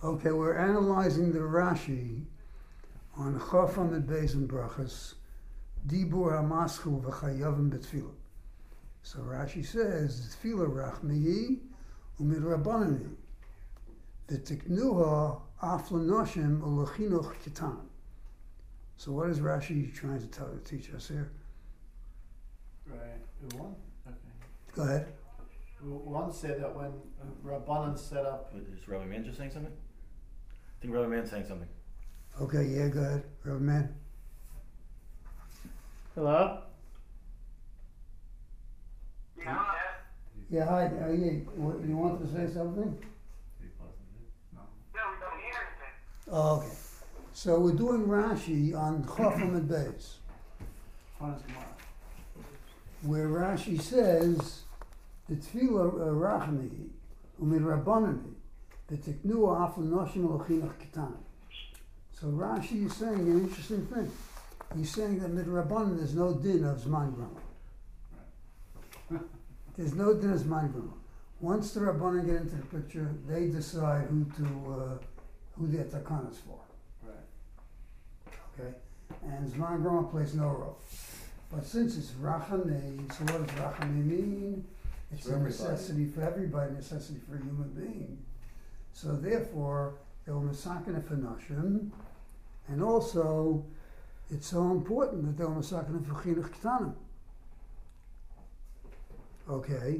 Okay, we're analyzing the Rashi on Chaf Amid Beis and Brachas, Dibur HaMaschu V'chayavim B'tfilah. So Rashi says, Tfilah Rachmihi U'midrabanani V'tiknuha Af L'noshim U'lechinuch Ketan. So what is Rashi trying to teach us here? Right. One? Okay. Go ahead. One said that when Rabbanan set up... Is Rabbi Man just saying something? I think Rabbi Man's saying something. Okay, yeah, go ahead. Rabbi Man. Hello? Yeah, hi. You want to say something? No, we don't hear anything. Oh, okay. So we're doing Rashi on Chaf Amid Beis, where Rashi says, the Tfilah Rachmihi U'midrabanani V'tiknuha Af L'noshim U'lechinuch Ketan. So Rashi is saying an interesting thing. He's saying that midrabanan there's no din of Zman Grama. There's no din of Zman Grama. Once the Rabbanan get into the picture, they decide who their takana is for. Right. Okay? And Zman Grama plays no role. But since it's Rachamei, so what does Rachamei mean? It's a necessity for everybody, a necessity for a human being. So therefore, they were Masakin for Nashim, and also it's so important that they were Masakin for Chinuch Ketanim. Okay.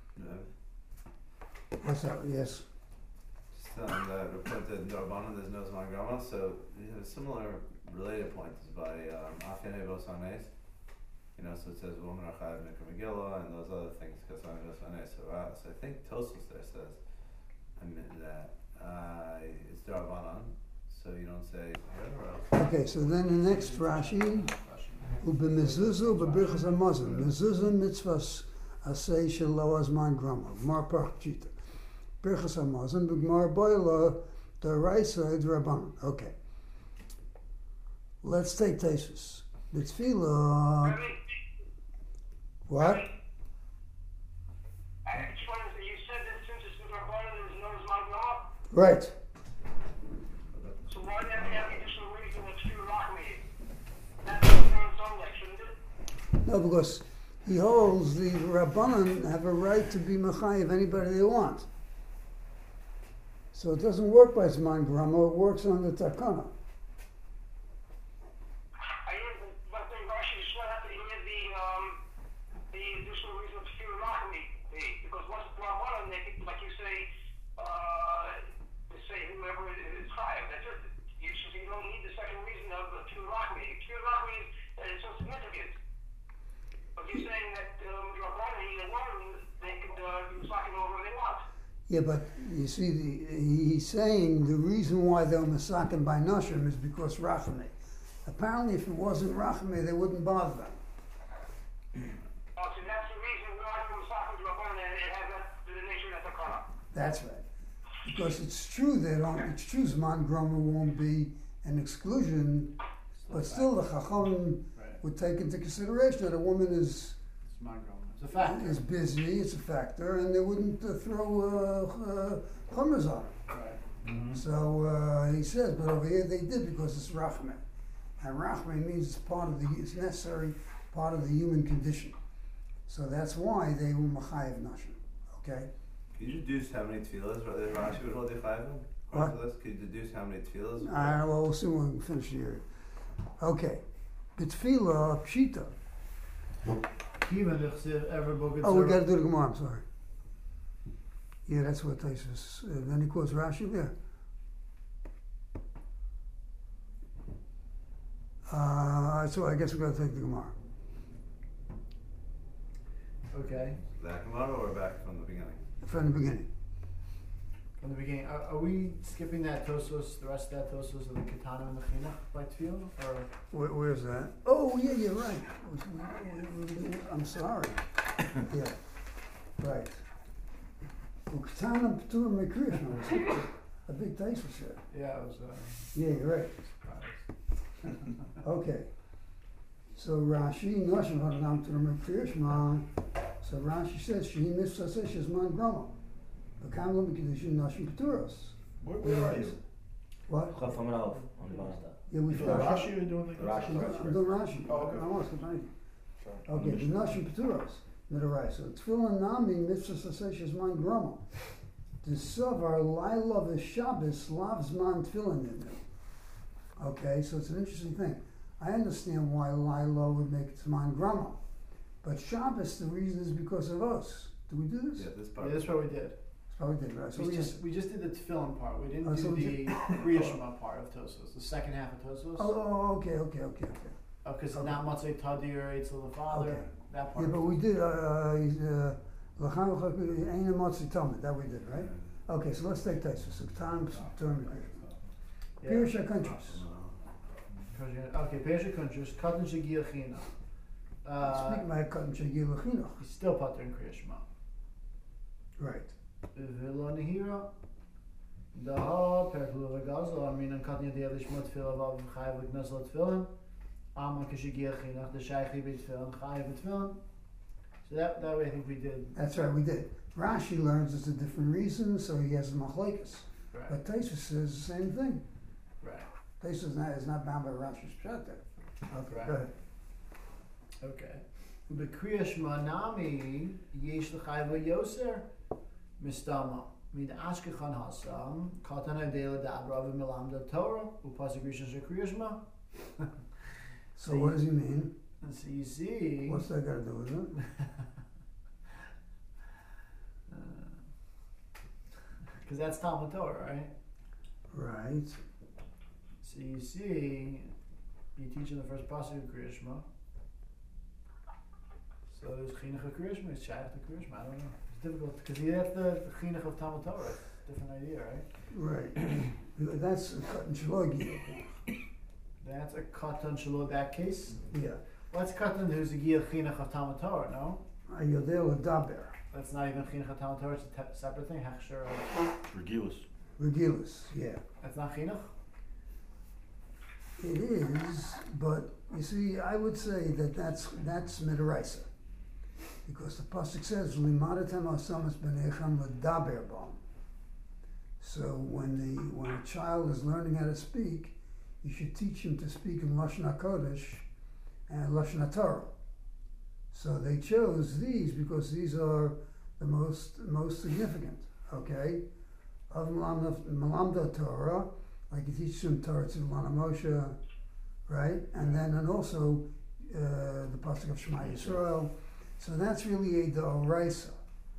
What's that? Yes. Just the point that Rabbanan there's no Zman Grama, so a similar related point is by Afyan Evo Sanes. So it says Woman Rachav Mikra Megillah and those other things. So I think Tosfos there says that it's Rabbanan, so you don't say here or else. Okay, so then the next Rashi, U'b'mezuzu b'birchas hamazon, mezuzu mitzvahs asay shelo azman grama, Gemara Parch Pshita. Birchas hamazon b'Gemara Boila d'Oraisa d'Rabbanan. Okay. Let's take Tosfos. The Tfilah. What? You said that since it's with Rabbanan, there's no Zman Grama? Right. So why do you have any additional reason that's true Rachmihi? That's on its own leg, shouldn't it? No, because he holds the Rabbanan have a right to be Mechayev anybody they want. So it doesn't work by Zman Grama, it works on the Takana. Yeah, but you see, he's saying the reason why they're masakin by Nashim is because Rachamei. Apparently, if it wasn't Rachamei, they wouldn't bother them. So that's the reason why they're masakin Rabbanan, and it has the nature of the Takana. That's right. Because it's true it's true Zman Grama won't be an exclusion, but still the Chacham would take into consideration that a woman is It's a factor. Is busy, it's a factor, and they wouldn't throw chumras on it. Right. Mm-hmm. So he says, but over here they did because it's rachmeh, and rachmeh means it's necessary part of the human condition. So that's why they were machayev nashim. Okay. Can you deduce how many tefillahs Rashi would hold chayavim? What? Can you deduce how many tefillahs? Well, we'll see when we finish the area. Okay. B'tfilah pshita. Oh, we got to do the Gemara, I'm sorry. Yeah, that's what Tosfos. Then he quotes Rashi there. So I guess we've got to take the Gemara. Okay. That Gemara or back from the beginning? From the beginning. From the beginning. Are we skipping that Tosfos, the rest of that Tosfos of the Ketana and the Chinuch by Tefillah? Or Where's that? Oh, yeah, you're right. I'm sorry. Yeah, right. Ketana P'tur Mekriyah. A big Tosfos here. yeah, it was. Yeah, you're right. Okay. So Rashi, Nashim Haranam to the Mekriyah. So Rashi says, Shehi Mitzvah says, Shezman Grama. The Kamla Mekidushin Nashim P'turos. Where are you? What? Chaf Amrav on the bottom. Yeah, we You doing finished. Rashi or doing like Rashi. I'm doing Rashi. Oh, okay. Almost, thank you. Sorry. Okay, the Nashim Peturos, Midaraisa. Tefillin Nami, Mitzvah Saseshes Man Grama. The Savar, Laila V'Shabbos, Lavzman Tefillin in there. Okay, so it's an interesting thing. I understand why Laila would make it Zman Grama. But Shabbos, the reason is because of us. Do we do this? Yeah, this Yeah, part. that's what we did. That's what we did, right? So We just did the tefillin part. We didn't Oh, do so we the Kriya Shema part of Tosos, the second half of Tosos. okay. Because not Matzei Tadir, Eitzel the Father, Okay. that Yeah, part. but we did, L'chaim Ein Motzi Talmud, that we did, right? Okay, so let's take that. So times, term, Yeah. Pirush HaKuntros. Okay, Pesha Kuntrus, Katan Shagir China. Speak my Katan Shagir L'chinuch. He's still Pater in Kriya Shema. Right. V'lo Nehira. Daha, Perkulu V'gazel, Amin, Katan Yadiyah Lishmot Tefillah, Vav Chayav L'knesel Tefillin. Amma Kishagir China, the Shaychi B'Tefillin, Chayav B'Tefillin. So that way I think we did. That's right, we did. Rashi learns it's a different reason, so he has a machlekes. Right, But Taisus says the same thing. right. Taisus is not bound by Rashi's pshat there. Okay, Right. go ahead. Okay. B'Kriya Shema Nami, Yesh L'Chayav Yoser, Mistama. Mid Ashkechan Hasam, Katan Adela Dabra V'Melamda Torah, Upasik Rishon Shekriya Shema. So what does he mean? And so you see, What's that got to do with it? because that's Talmud Torah, right? Right. So you see, you teach in the first pasuk of Kriya Shema. So there's Chinuch of Kriya Shema, it's Shaykh to Kriya Shema, I don't know. It's difficult, because you have the Chinuch of Talmud Torah, it's a different idea, right? Right. That's a cut and shlogi. That's a Katan Shalom, that case. Yeah. What's Katan who's a Gil Chinuch of Talmud Torah, no? Ayodel Daber. That's not even Chinuch of Talmud Torah, it's a separate thing, Hechsher. Regilus. Regilus, yeah. That's not Chinuch? It is, but you see, I would say that's Midaraisa. Because the pasuk says, "Limadatem asamas b'nechem l'daber bam." So when a child is learning how to speak, you should teach him to speak in Lashon HaKodesh and Lashon HaTorah. So they chose these because these are the most significant. Okay, of Malamda Torah, like you teach them Torah to Lana Moshe, right? And also the pasuk of Shema Yisrael. So that's really a d'oraisa.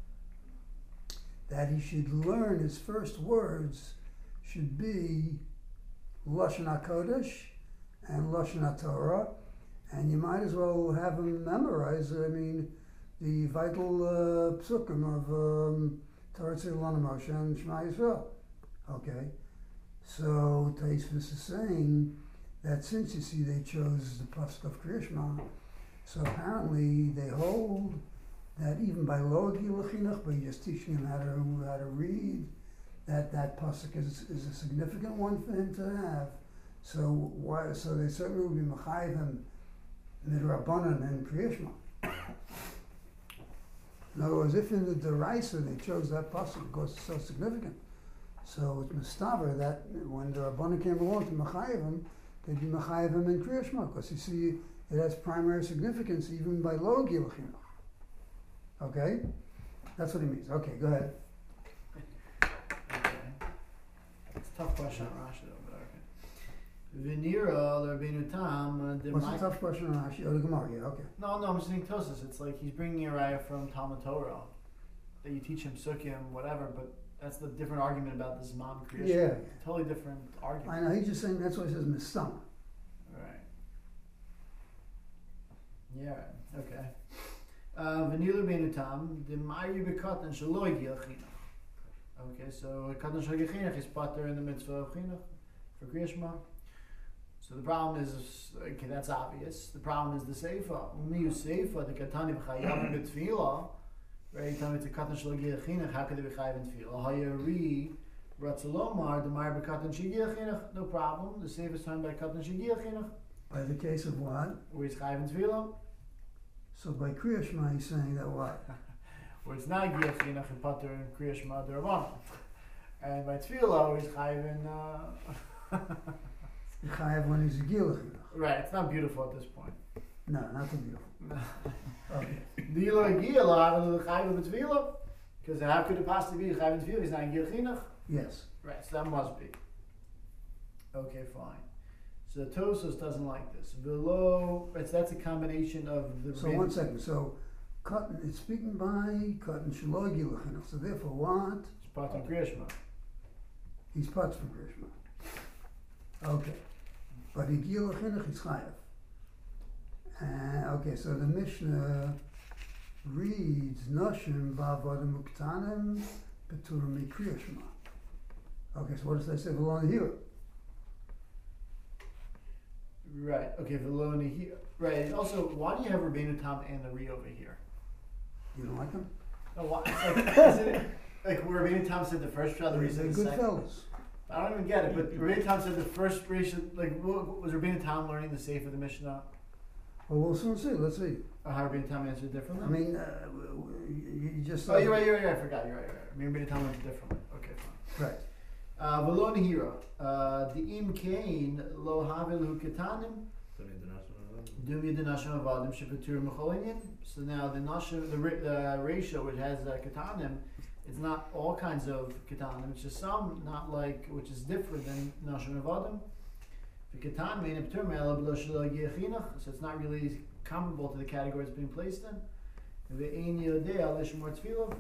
That he should learn his first words should be Lashon HaKodesh and Lashon HaTorah, and you might as well have him memorize, the vital psukim of Torah Tzil Lana Moshe and Shema Yisrael. Okay? So Taisvis is saying that since you see they chose the pasuk of Kriya Shema, so apparently they hold that even by lo gil chinuch, by just teaching him how to read, that pasuk is a significant one for him to have. So they certainly would be mechayiv him midrabanan and Kriya Shema. In other words, if in the deraisa they chose that pasuk because it's so significant, so it's mistaber that when the Rabbanan came along to mechayiv him, they'd be mechayiv him in Kriya Shema because you see it has primary significance even by lo gil chinuch. Okay, that's what he means. Okay, go ahead. Okay. It's a tough question on Rashi though, but okay. V'nira l'Rabbeinu Tam, What's the tough question on Rashi? Oh, the Gemara. Yeah, okay. No, I'm just saying Tosis. It's like he's bringing a raya from Talmud Torah that you teach him sukkim, whatever. But that's the different argument about the Zman Kriya Shema. Yeah. Totally different argument. I know. He's just saying that's why he says mistama. Right. Yeah. Okay. V'nira l'Rabbeinu Tam, the Ma'ari b'katan shelo yigil chinuch. Okay, so katan shelo yigil chinuch is pater in the mitzvah of chinuch for Kriya Shema. So the problem is, okay, that's obvious. The problem is the seifa. When you seifa, the katani b'chayavim b'tfila, right? You tell me it's a katan shelo yigil chinuch. How could it be chayav in tefila? Hayari ratzalomar the ma'ari b'katan shelo yigil chinuch. No problem. The seifa is talking about katan shelo yigil chinuch, By the case of what? where it's chayav in tefila. So by Kriya Shema, he's saying that what? Where it's not Giyah Chinuch and Pater and Kriya Shema D'Rabbanan. And by tefillah, he's chayiv in. Chayav when he's a gilachinach. Right, it's not beautiful at this point. No, not too beautiful. Okay. Do you like Gila, chayiv in tefillah? Because how could it possibly be chayiv in tefillah? He's not in gilachinach. Yes. Right, so that must be. Okay, fine. So Tosos doesn't like this. Below, that's a combination of the. So one second. So, cotton. It's speaking by cotton shaloi gilachinach. So therefore, what? It's part of Grishma. He's parts from Krishma. Okay. But he gilachinach is chayav. Okay, so the Mishnah reads Noshim v'avodim uktanim beturim mikriya shema. Okay, so what does that say below here? Right. Okay, Veloni here. Right. And also, why do you have Rabbeinu Tam and the Re over here? You don't like them? No, why? It's like, isn't it like where Rabbeinu Tam said the first shot, the Re They're said the good second? fellas. I don't even get it. But Rabbeinu Tam said the first ration. Like, what, was Rabbeinu Tam learning the Sefer of the Mishnah? Well, we'll soon see. Let's see. Or how Rabbeinu Tam answered differently? I mean, you just. Oh, you're right. I forgot. You're right. Maybe Rabbeinu Tam answered differently. Okay, fine. Right. Veloni hira. The im kain lo havilu ketanim. Dumi the nashim avadim shepetur mecholinyan. So now the nashim, the ratio which has ketanim, it's not all kinds of ketanim. It's just some, not like, which is different than nashim avadim. The ketanim ain't petur me'ela b'lo shelo yechinach. So it's not really comparable to the category it's being placed in. Ve'ein yodea lishmor tefillah.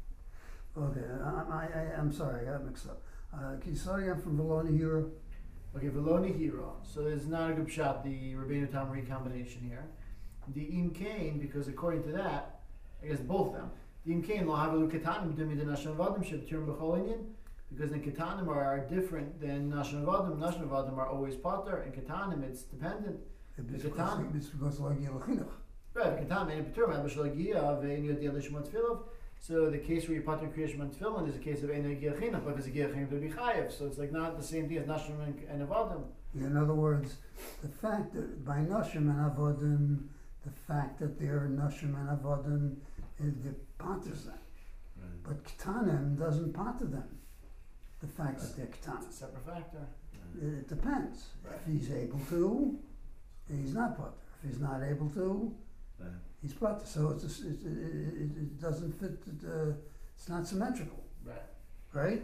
Okay, I'm sorry, I got mixed up. Can you start again from Veloni Hira? Okay, Veloni Hira. So there's not a good shot, the Rabbeinu Tam recombination here. The Im Kain, because according to that, I guess both of them, the Im Kain, lo havilu ketanim dumi de nashon vadim shebturim b'chol inyan, because the ketanim are different than nashon vadim. Nashon vadim are always pater, and ketanim it's dependent. It's Ketanim. because like Yelachinach. Right, ketanim ain't petur ma'ad b'shel giyah ve'en yodiyah l'shmot tefillah. So the case where you're pater kriyash man tefillin is a case of ein giyachinach, but if it's a giyachinach, it'll be chayev. So it's like not the same thing as nashon and avadim. In other words, the fact that by Nashim and Avodim, the fact that they're Nashim and Avodim, it patters them. Right. But Ketanim doesn't patter them. The fact that they're It's Ketanim. a separate factor. It depends. Right. If he's able to, he's not patter. If he's not able to, Right. he's patter. So it doesn't fit. It's not symmetrical, Right. right?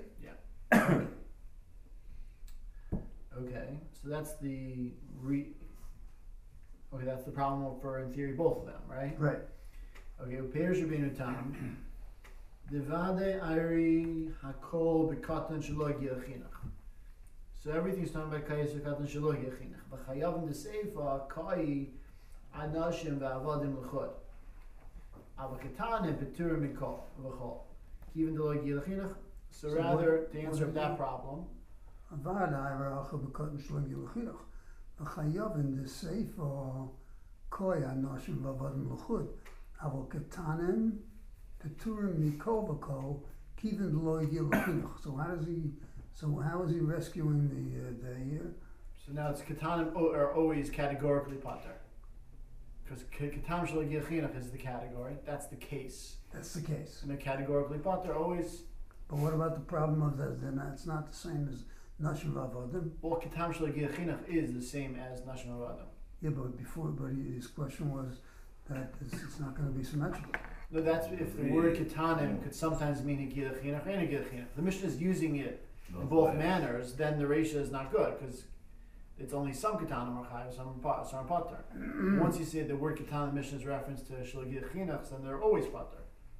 Okay, so that's the okay, that's the problem for, in theory, both of them, right? Right. Okay, Upeiros Rabbeinu Tam, Devade Ari Hakol Bekatan Shelo Yechinach. So everything's done by Kayis Bekatan Shelo Yechinach. B'chayav in the Seifa Kai Anashim VaAvadim L'chod. Avakatanim Peturim Mikol V'chol. Even the Lo Yechinach. So So rather, what- to what answer do that we- problem. Avad Iracha B'Katan Shlom Yelachinach. V'chayav in the Sefer Koi Anoshim V'Avadim L'chud. Aval Ketanim Peturim Mikol V'Kol Kivin Lo Yelachinach. So how is he rescuing the here? So now it's katanim are always categorically pater. Because katanim shel yechinach is the category. That's the case. That's the case. And they're categorically pater always. But what about the problem of that? Then it's not the same as Nashim V'Avadim. Well, katanim shel yechinach is the same as nashim avadim. Yeah, but his question was that it's not going to be symmetrical. No, that's if the word katanim could sometimes mean a yechinach and a yechinach. The Mishnah is using it in both ways. manners. Then the ratio is not good because it's only some katanim are chayav, some are pater. Once you say the word katanim, the Mishnah is reference to shel yechinach, then they're always pater.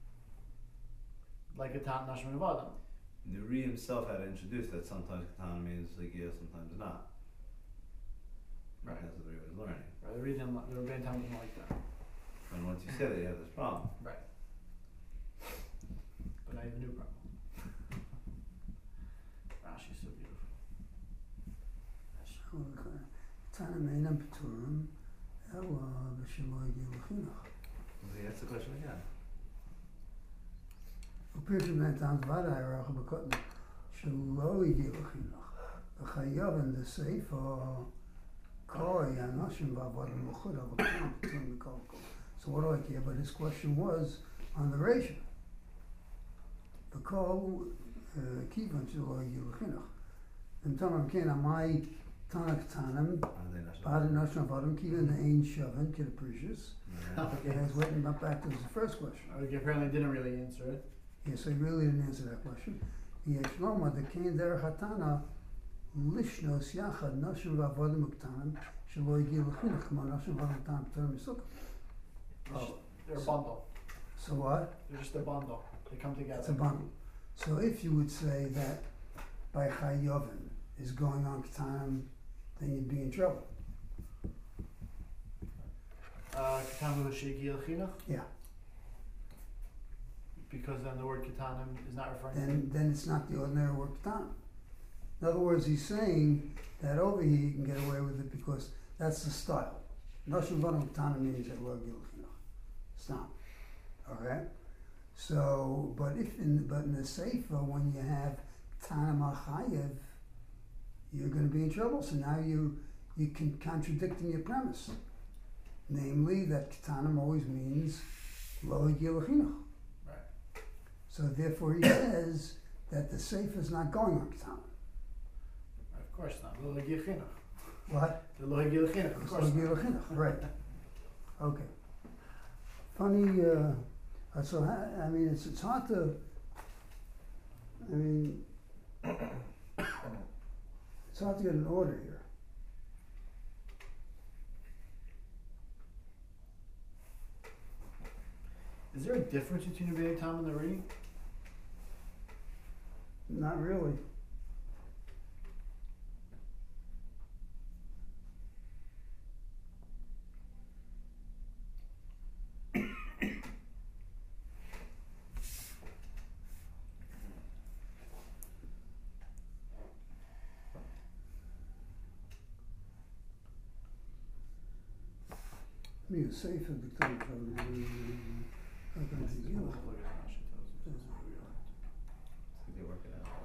Like katan nashim avadim. Nuri himself had introduced that sometimes katana means like yeah, sometimes not. Right. That's what he was learning. Right, the Rebbeinu Tam doesn't like that. And once you say that, you have this problem. Right. But now you have a new problem. Rashi's so beautiful. Ketanim Einam Peturim Ela B'Shelo Yelachinach. Okay, that's the question again. Upeiros Rabbeinu Tam Avad Iracha B'Katan Shelo Yelachinach. V'chayav in the Sefer Koi Anoshim V'Avadim L'chud Aval Ketanim Peturim Mikol V'Kol. So what do I care? But his question was on the ratio. The call kivan shelo yigil l'chinuch. And Tamam Ken Amai Tanak Tanam Bad Nashon Vadam Kivan the Ain Shavan Kid Precious. Okay, I was waiting back to the first question. Okay, apparently didn't really answer it. Yes, I really didn't answer that question. Yeshloma the Kain Derech Hatana Lishnos Yachad Nashon Vadam Uktanam Shelo Yigil l'chinuch Kama Nashon Vadam Tanam P'terim Yisuk. Oh, they're a bundle. So what? They're just a bundle. They come together. It's a bundle. So if you would say that by Chayovin is going on Ketanim, then you'd be in trouble. Ketanim L'Shegi L'Chinuch? Yeah. Because then the word Ketanim is not referring Then it's not the ordinary word Ketanim. In other words, he's saying that over here you can get away with it because that's the style. Noshim Vadam Ketanim means that Lo Gil Chinuch. Stop. Okay? So, but in the Sefer, when you have Ketanim Achayev, you're going to be in trouble. So now you can contradicting your premise, namely that Ketanim always means Lo Yigil L'Chinuch. Right. So therefore, he says that the Sefer is not going on Ketanim. Of course not. Lo Yigil Chinuch. What? The Lo Yigil Chinuch. Of It's course Lo not. Yigil L'Chinuch, right? Okay. Funny. So I mean, it's hard to. I mean. It's hard to get an order here. Is there a difference between the Beit Tam and the Ri? Not really. Me a safe in the time They work it out.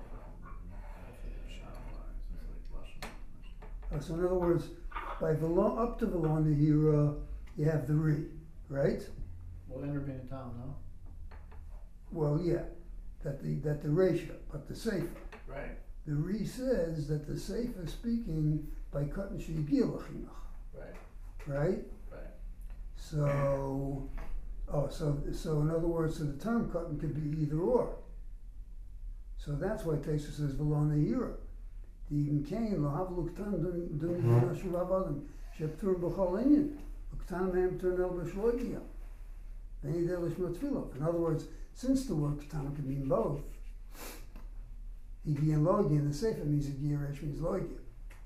So in other words, by up to Velona you have the Re, right? Well, then Beit Tam, no? Well, yeah, that the ratio, but the Sefer. Right. The Re says that the Sefer is speaking by cutting Sheyigil L'Chinuch, Right. right? Right. So in other words, so the term cutting could be either or. So that's why Taisa says Velona Hira. The Even Kain lo have luktan dun yinashu lavadim sheptur b'chol inyan luktan mehem turnel b'shloigia v'nei delish matfilov. In other words, since the word katan can mean both, Igi and Logia in the Sefer means Igi Resh means Logia.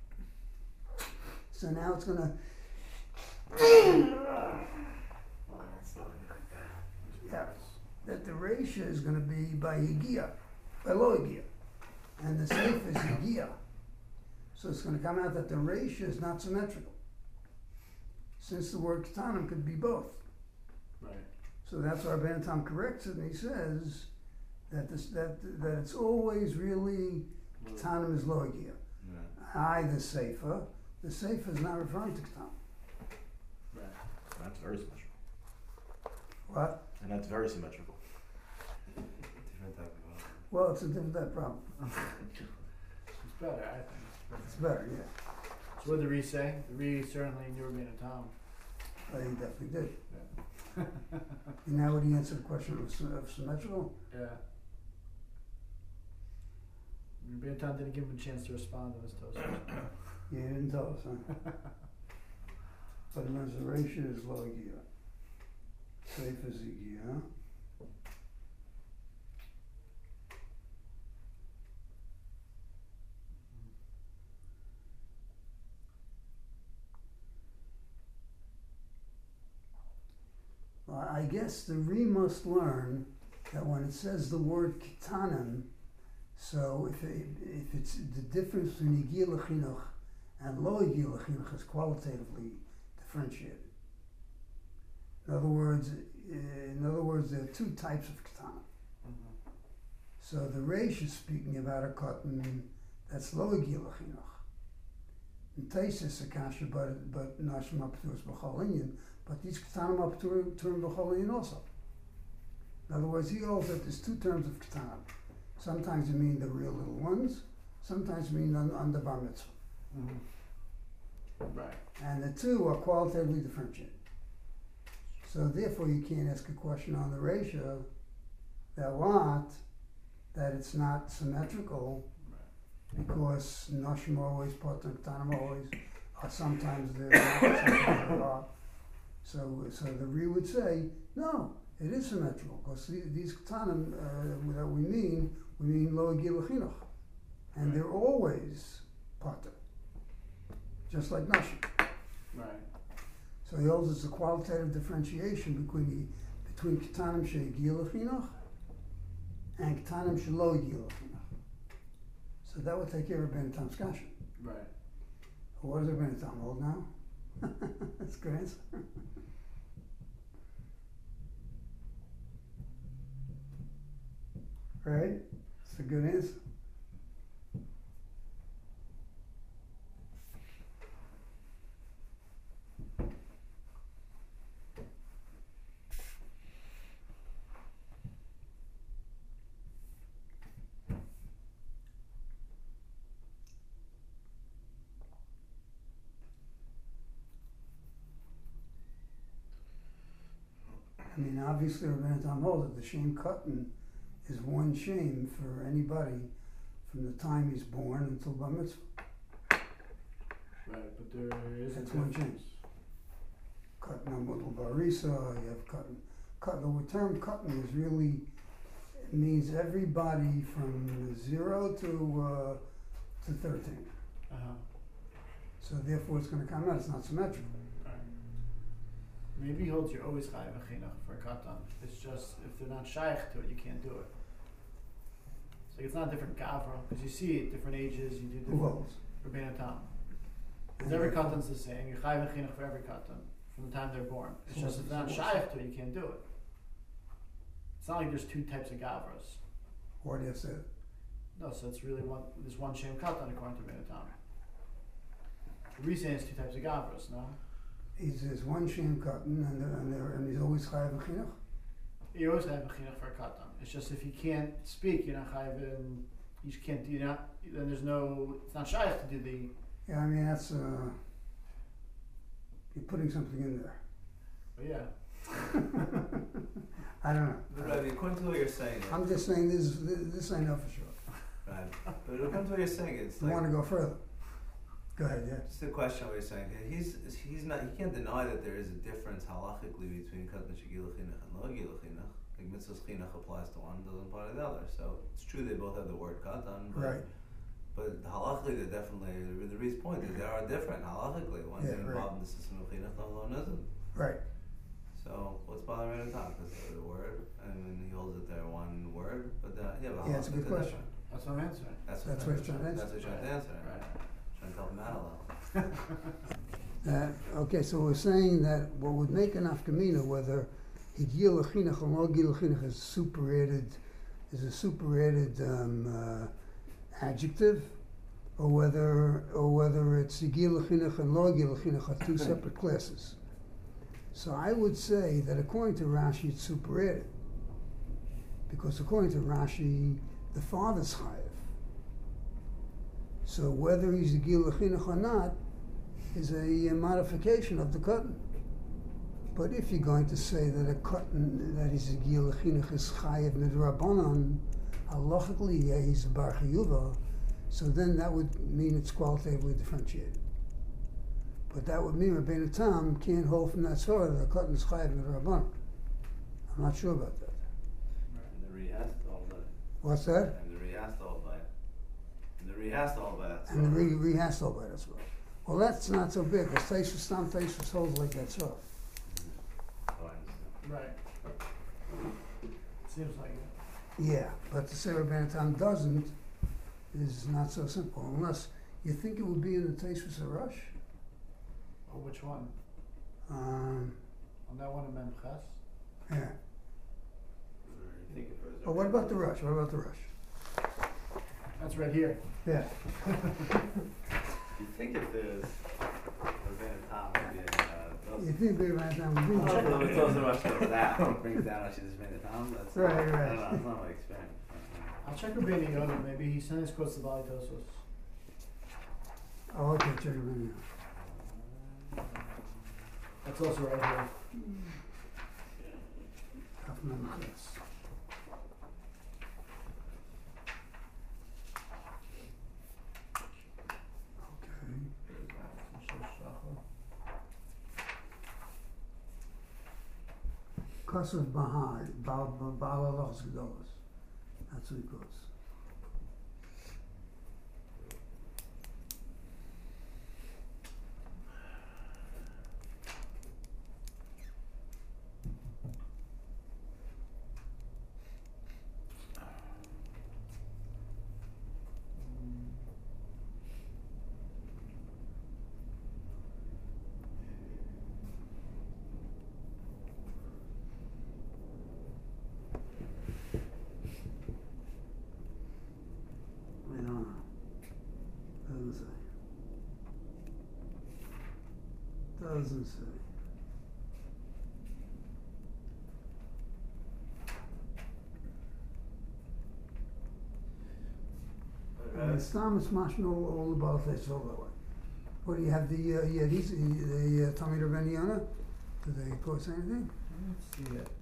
So now it's gonna yeah, that the ratio is gonna be by Yigia, by Logia. And the Sefer is Yigia. So it's going to come out that the ratio is not symmetrical, since the word Ketanim could be both. Right. So that's why Ben Tam corrects it, and he says that that it's always really Ketanim is Logia. Yeah. The Sefer is not referring to Ketanim. Right. That's very symmetrical. What? And that's very symmetrical. Different type of Well, it's a different type of problem. It's better, I think. It's better, yeah. So what did the Ri say? The Ri certainly knew Beit Tam. He definitely did. Yeah. And now would he answer the question of symmetrical? Yeah. Beit Tam didn't give him a chance to respond to his toast. Yeah, he didn't tell us, huh? But the ratio is Logia. Sefer is Yigia. I guess the Re must learn that when it says the word Ketanim, so if it's the difference between Yigil L'Chinuch and Lo Yigil L'Chinuch is qualitatively differentiated. In other words, there are two types of Ketanim. Mm-hmm. So the Reish is speaking about a cotton that's Lo Yigil L'Chinuch. And Taisis Akasha, but Nashim Apturus B'chol Inyan, but these Ketanim Apturim B'chol Inyan also. In other words, he holds that there's two terms of Ketanim. Sometimes you mean the real little ones, sometimes you mean on the bar mitzvah. Mm-hmm. Right. And the two are qualitatively differentiated. So therefore you can't ask a question on the ratio that it's not symmetrical, because Noshim are always part and Ketanim are always, sometimes they're not, sometimes they are. So the Ri would say, no, it is symmetrical, because these Ketanim that we mean Lo Gil Chinuch, and they're always Pater, just like Noshim. Right. So he holds it's a qualitative differentiation between Ketanim She'Gil Chinuch and Ketanim Shelo Gil Chinuch. So that would take care of Ben Tam's kasha. Right. What does a Ben Tam hold now? That's a good answer. Right? It's a good answer. I mean, obviously, Rabbeinu Tam holds that the shame cutting is one shame for anybody from the time he's born until bar mitzvah. Right, but there is That's a one difference. Cutting on Mudal Barisa, you have cutting. The term cutting is really, it means everybody from 0 to 13. Uh-huh. So therefore, it's going to come out. It's not symmetrical. Right. Maybe he holds you're always chayav a chinuch for a katan. It's just if they're not shaykh to it, you can't do it. So it's not different gavra, because you see at different ages you do Who different. holds? Rabbeinu Tam. Because every katan's the same. You're chayav a chinuch for every katan from the time they're born. It's So just if they're not what's- shaykh to it, you can't do it. It's not like there's two types of gavras. Or do you say it? No, so it's really one. There's one shem katan according to Rabbeinu Tam. We're saying it's two types of gavras, no? There's one shame cutting, and he's always chayav chinuch. You always have a chinuch for a katan. It's just if you can't speak, you're not chayav. You just can't do that. Then there's no. It's not shaykh to do the. Yeah, I mean that's you're putting something in there. But yeah. I don't know. But Rabbi, according to what you're saying, I'm just saying this I know for sure. right? But according to what you're saying, it's You like want to go further? Go ahead, yeah. just a question. What you're saying, he's not. He can't deny that there is a difference halachically between katan shegil chinuch and lo gil chinuch. Like mitzvahs chinuch applies to one, doesn't apply to the other. So it's true they both have the word katan, but Right. But halachically, they're definitely the Re's point is they are different halachically. One's Yeah, right. involved in the system of chinuch, the other one isn't. Right. So what's bothering me to talk? Because the word, and then he holds it there one word, but yeah, but Yeah, it's a good halachically they're question. different. That's what I'm answering. That's That's what he's trying to answer. That's what he's trying to answer. Right. Trying to help him out a little. Okay, so we're saying that what would make an afkamina, whether higil chinuch or lo gil chinuch is a superadded adjective, or whether it's higil chinuch and lo gil chinuch are two separate classes. So I would say that according to Rashi, it's superadded, because according to Rashi, the father's chayav. So whether he's a gil chinuch or not is a modification of the cotton. But if you're going to say that a cotton that is a gil chinuch is chayav midrabanan, halachically he's a bar chiyuva, so then that would mean it's qualitatively differentiated. But that would mean Rabbeinu Tam can't hold from that sort that a cotton is chayav midrabanan. I'm not sure about that. And the Re has to hold that. What's that? And the Re has to hold that. And the Re has to hold that. And the Re has to hold by that as well. Well, that's not so big, because Taisus holds like that so. Oh, I understand. Right. Seems like it. Yeah, but to say Rabbeinu Tam doesn't is not so simple, unless you think it would be in the Taisus Rush. Oh, which one? Um, On that one in Memches? yeah. You think it was Oh, what about the Rush? What about the Rush? That's right here. Yeah. You think if there's Rabbeinu Tam would be You think Rabbeinu Tam would be in Although check? it's also much of that brings down Rashi Rabbeinu Tam. That's Right, I right. don't know. It's not my experience. I'll check with Benny Yoda. Maybe he sent his quotes to Bali Tosos. Oh, okay, check it right now. That's also right here. Half an hour, yes. Kosov Bahai, Baal Allah's Gedolos. That's what he goes. I don't know. Doesn't say. Doesn't say. Stam is smashing all about this all that way. What do you have the Tommy Rabeniana? Do they post anything? Let's see it.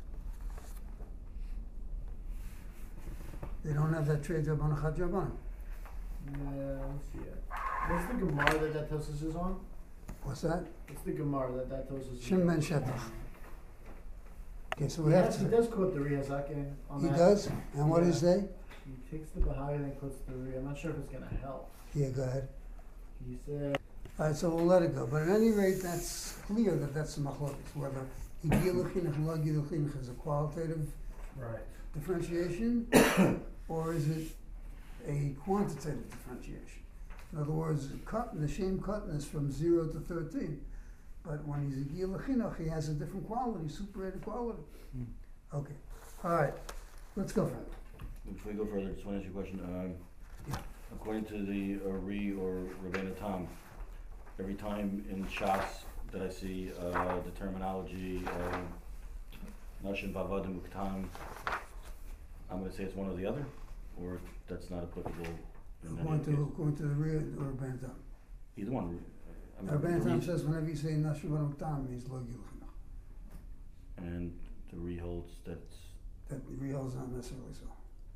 They don't have that trade job on a Chad Jaban. Yeah, let's see it. What's the Gemara that Tosos is on? What's that? What's the Gemara that Tosos is Shem on? Ben Shetach. Okay, so we have He to. does quote the Rihazakin on He that. does? And what is they? He takes the Baha'i and then quotes the Ri. I'm not sure if it's going to help. Yeah, go ahead. He said, Alright, so we'll let it go. But at any rate, that's clear that that's the machlokes. Whether Higil Chinuch and Lo Higil Chinuch is a qualitative right. differentiation, or is it a quantitative differentiation? In other words, the shame cutting is from 0 to 13. But when he's a Gil Chinuch, he has a different quality, superated quality. Okay. Alright, let's go further. Before we go further, just want to ask you a question. Yeah. According to the Ri or Rabbeinu Tam, every time in Shas that I see the terminology Nashim Bavadim Uktam, I'm going to say it's one or the other, or that's not applicable in any Going case? to the rear or Bantam. Either one. I mean, Our the Bantam Ri- says whenever you say Nashim Tam means Lo Higil Chinuch. and the Ri holds that's That real is not necessarily so.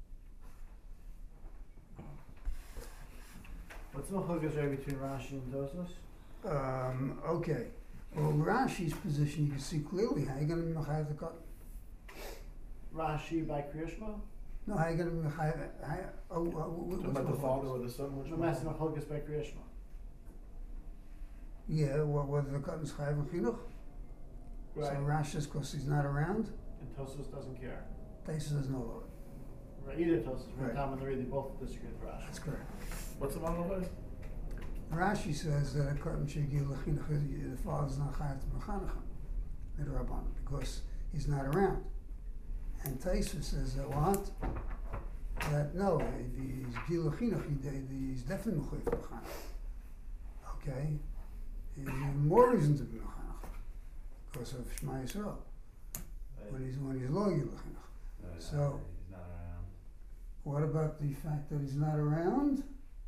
What's the machlokes right between Rashi and Tosos? Okay. Well, Rashi's position, you can see clearly how you're going to be Machayev the cut. Rashi by Kriyashma? No, how you're going to be Machayev. Talking about the father or the son, which I'm one? asking machlokes by Kriyashma. Yeah, whether the cut is Chayev and Chinuch. Right. So Rashi's, because he's not around, And Tosos doesn't care. Taisa doesn't know it. Right. Either Tosos, Right. Tom and the Ri, they both disagree with Rashi. That's correct. What's the one of Rashi says that a curtain shegil lechinuch, the father's not chayav to mechanachim, midrabanan, because he's not around. And Taisa says that what? That no, he's gil lechinuch, he's definitely mechayev to mechanach. Okay, there's even more reason to be mechanach because of Shema Yisrael when he's lo gil lechinuch. So- he's not around. What about the fact that he's not around?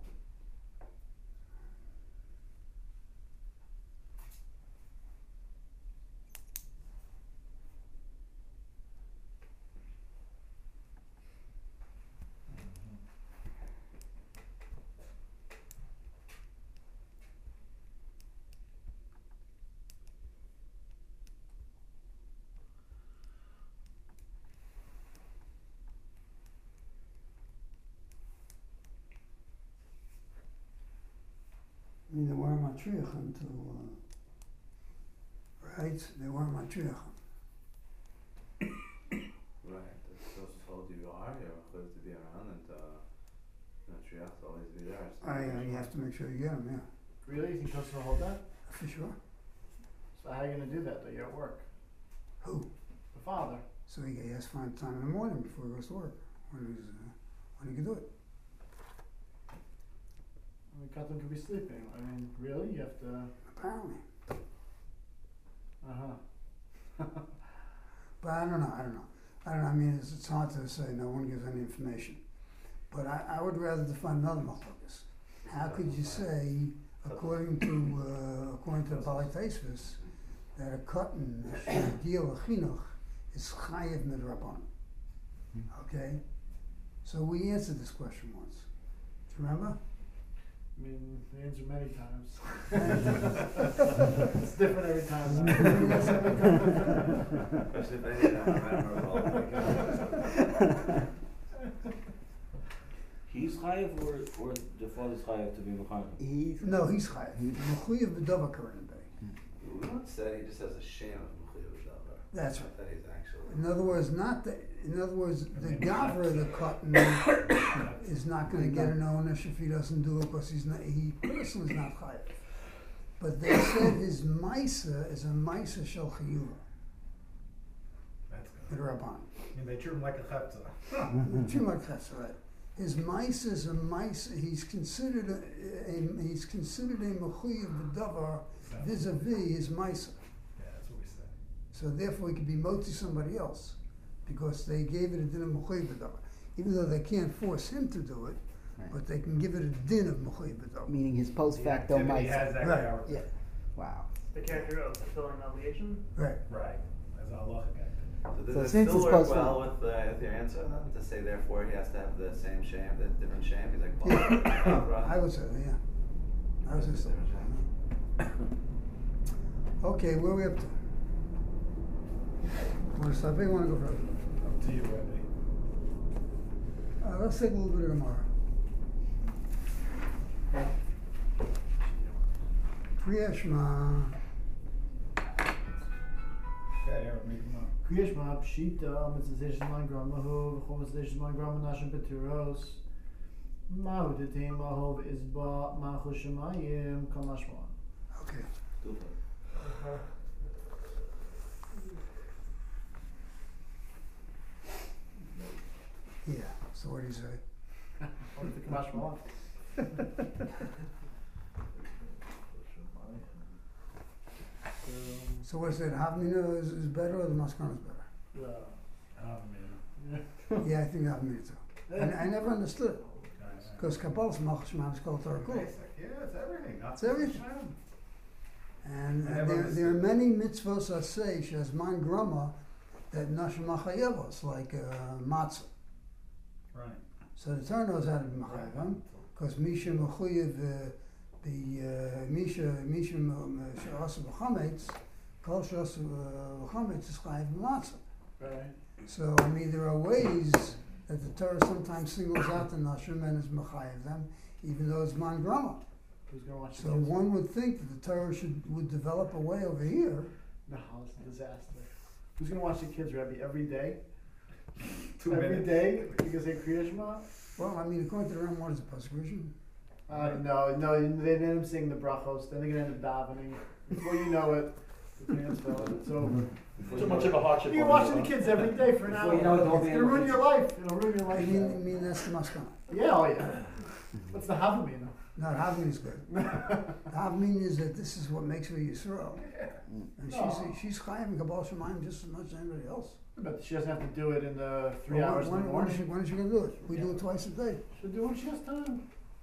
I mean, they weren't matriach until, right? They weren't matriach. Right, that's supposed to told you are, you're supposed to be around and, Triach to always be there. You have to make sure you get them, yeah, Really? You think Tosos will hold that? for sure. So how are you going to do that though? You're at work. Who? The father. So he has to find time in the morning before he goes to work, when he can do it. I mean, Katan could be sleeping. I mean, really? You have to. Apparently. Uh-huh. But I don't know. I mean, it's hard to say. No one gives any information. But I would rather define another machlokas. How could you say, according to the Bali Taisvis, that a cotton deal of chinuch is chayev midrabanan? Okay, so we answered this question once. Do you remember? I mean, the answer many times. It's different every time. Especially if I did that, I remember all. He's chayiv or the father's chayiv to be mechanech? No, he's chayev. Mechuyev b'davar current day. We once said he just has a shame of Mechuyev Davar. That's right. That he's actually. In other words, the gavra, the cotton, is not going to get an ownership if he doesn't do it because he personally is not chayev. But they said his maisa is a maisa shel chiyuva. That's The good. Rabban. I mean, they treat him like a chepta. Right. His maisa is a maisa. He's considered a mechuyev b'davar vis-a-vis his maisa. Yeah, that's what we said. So therefore, he could be moti somebody else because they gave it a din of mechuyev b'davar. Even though they can't force him to do it, Right. but they can give it a din of mechuyev b'davar. Meaning his post facto The activity might. has that Right. character. Yeah. Wow. The character of fulfilling obligation. Right. Right. That's a halachic activity. So So does it since still it's work supposed well with your answer then? To say therefore he has to have the same shame, the different shame? He's like, well, I would say, yeah. I would say so. Okay, where are we up to? Want to stop? I want to go further. Up to you, Rebbe. Let's take a little bit of tomorrow. Kriya Shema. Yeah, Aaron, make him up. Kriyashma, Pshita, Mitzvah Man Gramahu, V'chol Mitzvah Man Grama Nashim Petiros, Mahu Teteim Mahov Izba, Machu Shemayim, Kamashma. Okay. Yeah. So what do you say? What did the Kamashma? So what's that? Havmina is better or the Maskana is better? Oh, man. Yeah, I think Havmina too. I never understood it. Because Kabbalah's Malchus Shema is called Torah Kula. Yeah, it's everything. It's everything. And I never there are many mitzvahs I say, Shaz Man Grama, that Nashim Machayevos, like matzah. Right. So the Torah knows how to be Machayev, because Misha Mechuyev, Misha Sha'asa B'chametz, Kol Sha'asa B'chametz is Chayev B'matzah. Right. So, I mean, there are ways that the Torah sometimes singles out the Nashim and is Mechayev them, even though it's Man Grama. Who's going to watch So the kids? one would think that the Torah would develop a way over here. No, it's a disaster. Who's going to watch the kids, Rabbi, every day? 2 Every minutes. day? Because they Kriyashma? Well, I mean, according to the Ram, what is the Pasuk? No, they end up singing the brachos, then they're going to end up davening. Before you know it, the parents fell and it's over. Too much of a hardship. You're on watching the kids every day for an hour. Before you know it, they'll be It's going to ruin in- your life. It'll ruin your I life. mean that's the Maskana. Yeah, oh yeah. What's the Havamina? No, Havmin is good. Havmin is that this is what makes her Yisrael. And No. she's Chayev and Kabbalah Shemayim just as much as anybody else. But she doesn't have to do it in the 3 Well, hours in the when is morning. she going to do it? We do it twice a day. She'll do it when she has time.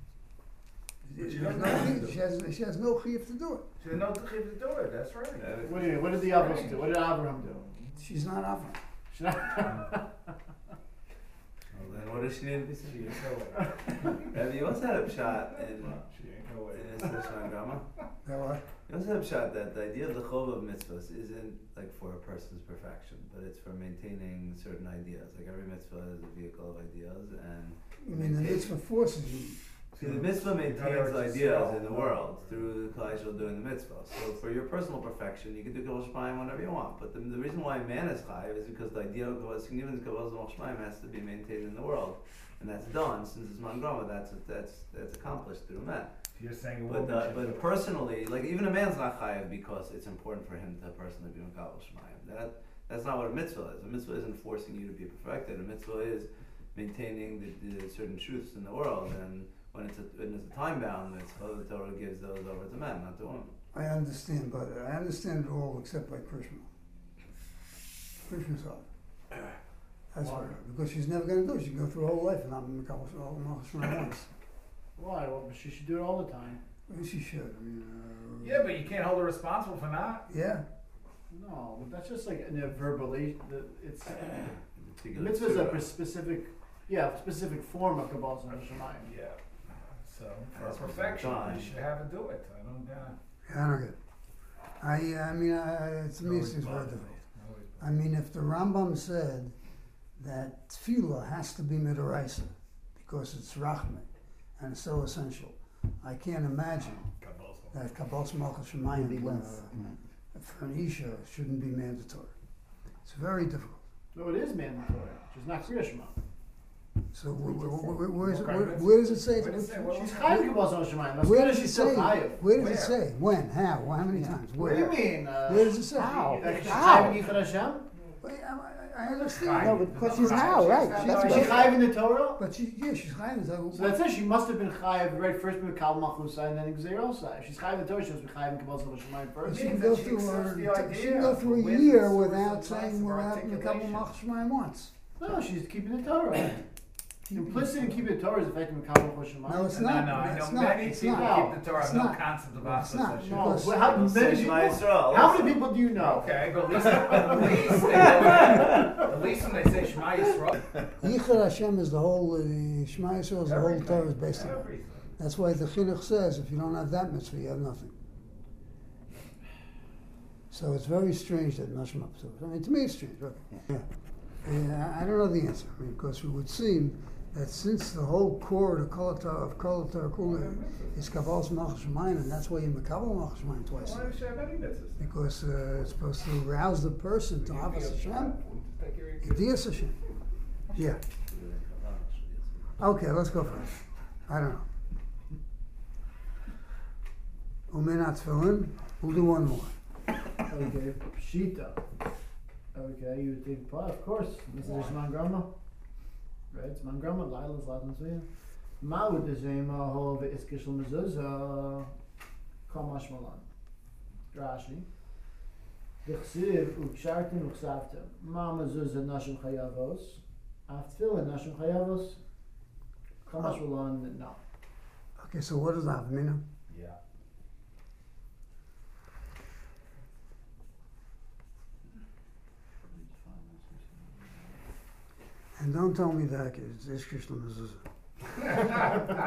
She has no chiyuv to do it. She didn't know to do it, that's right. What did the Avos do? What did Abraham do? She's not Avram. She not- Well, then what does she need to be She saying? ain't go away. Rabbi, you also had a shot in She ain't go away. his Shema Grama. That what? You also have a shot that the idea of the chov of mitzvahs isn't like for a person's perfection, but it's for maintaining certain ideas. Like every mitzvah is a vehicle of ideas, and I mean, the mitzvah forces you. see, the mitzvah maintains ideas in the world through the Klal Yisrael doing the mitzvah. So for your personal perfection, you can do Kavod Shemaim whenever you want. But the reason why man is chayiv is because the idea of Kavod Shemaim has to be maintained in the world, and that's done since it's mangrama. That's accomplished through men. You're saying it But won't be but personally, like even a man's not chayiv because it's important for him to personally be Kavod Shemaim. That's not what a mitzvah is. A mitzvah isn't forcing you to be perfected. A mitzvah is maintaining the certain truths in the world, and when it's a time bound mitzvah, the Torah gives those over to men, not to women. I understand, but I understand it all except by Krishna. Krishna's side. That's Why? right, because she's never gonna do it. She can go through her whole life and not Mekabel once. Why? Well, she should do it all the time. Well, she should. I mean, Yeah, but you can't hold her responsible for not. yeah. No, but that's just like in a verbally. It's If you go mitzvah is a to- specific form of Kabbalah Shemayim. Yeah. So for That's what perfection, I'm you should have her do it. I don't. Yeah, I don't get it. I mean, to me, it's very difficult. I mean, if the Rambam said that tefillah has to be midaraisa because it's rachme and it's so essential, I can't imagine that Kabbalas Malchus Shemayim for an isha shouldn't be mandatory. It's very difficult. No, it is mandatory. She's not Kriya Shema. So where does it say? Where does it say? What- She's chayiv Kabbalas Shemayim. That's Where good. does it She's still say? chayiv. Where does it Where? say? When? How? How many times? What do you mean? Where does it say? Like she's How? chayiv in Yichud Hashem? Wait, I understand. No, but because she's how, right? That's Is she what- chayiv in the Torah? But she's chayiv. So that's it. She must have been chayiv right first with Kal Machusai and then Gzeirosai. If she's chayiv in the Torah, she must be chayiv in Kabbalas Shemayim But first. she means can go that she through accepts the she idea can go through a with year the source without of saying lots of without a couple articulation. machshmayim once. No, she's keeping the Torah. Implicit in keeping the Torah is affecting Kal Machusai. No, it's No, not. no, I It's know not. many It's people not. keep the Torah, It's no not. concept of It's not. association. No, Because- but how They'll say many Shema people? Yisrael How also. many people do you know? Okay, but at least when they say Shema Yisrael, Yichud Hashem is the whole Shema Yisrael is the whole Torah is based on it. everything. That's why the Chinuch says if you don't have that mitzvah, you have nothing. So it's very strange that Nashim up to it. I mean, to me it's strange. But yeah. I don't know the answer. I mean, because it would seem that since the whole core of Kol Torah Kula is Kabbalas Malchus Shemayim, and that's why you Mekabel Malchus Shemayim twice. Why does she have any mitzvahs? Because it's supposed to rouse the person to Havas Hashem, Yedias Hashem. Yeah. Okay, let's go first. I don't know. Umenat Tefillin. We'll do one more. Okay, Pshita. Okay, you would think, well, of course, this is Zman Grama. Right, Zman Grama, Laila's Latin Zayah. Ma'ud the Zayma, Hov, Iskishal Mezuzah, Kamash Malan. Rashi. Dechsiv, Ukshartim, Uksavtim. Ma Mezuzah, Nashim Chayavos. Aftfila, Nashim Chayavos. Kamash Malan, no. Okay, so what does that mean? Yeah. And don't tell me that it's Ishkish Mezuzah.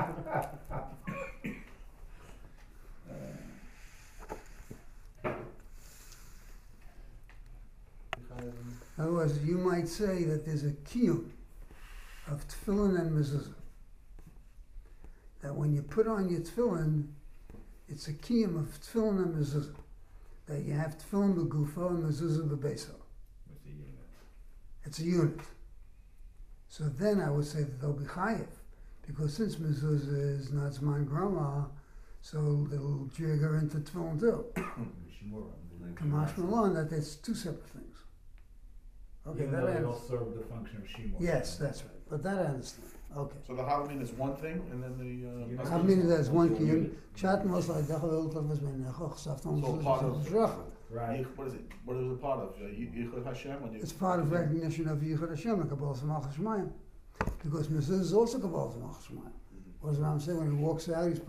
Otherwise, you might say that there's a kiyum of tefillin and mezuzah. That when you put on your tefillin, it's a kiyum of tefillin and mezuzah. That you have tefillin b'gufo and mezuzah b'beso. With the unit. It's a unit. So then I would say that they'll be chayiv, because since mezuzah is not zman grama, so they'll jigger into tefillin too. Kamash Malon, that it's two separate things. Okay, Even that though I they all understand. serve the function of Shimon. Yes, that's right. But that I understand. Okay. So the Halloween is one thing, and then the. I mean, there's one So kiyum. Chat most like that will come as when part of. Right. What is it? What is it part of? Yichud Hashem? When you- It's part of recognition of Yichud Hashem and Kabbalas Malchus Shemayim, because Mezuzah is also Kabbalas Malchus Shemayim. What does Ram say when he walks out? He's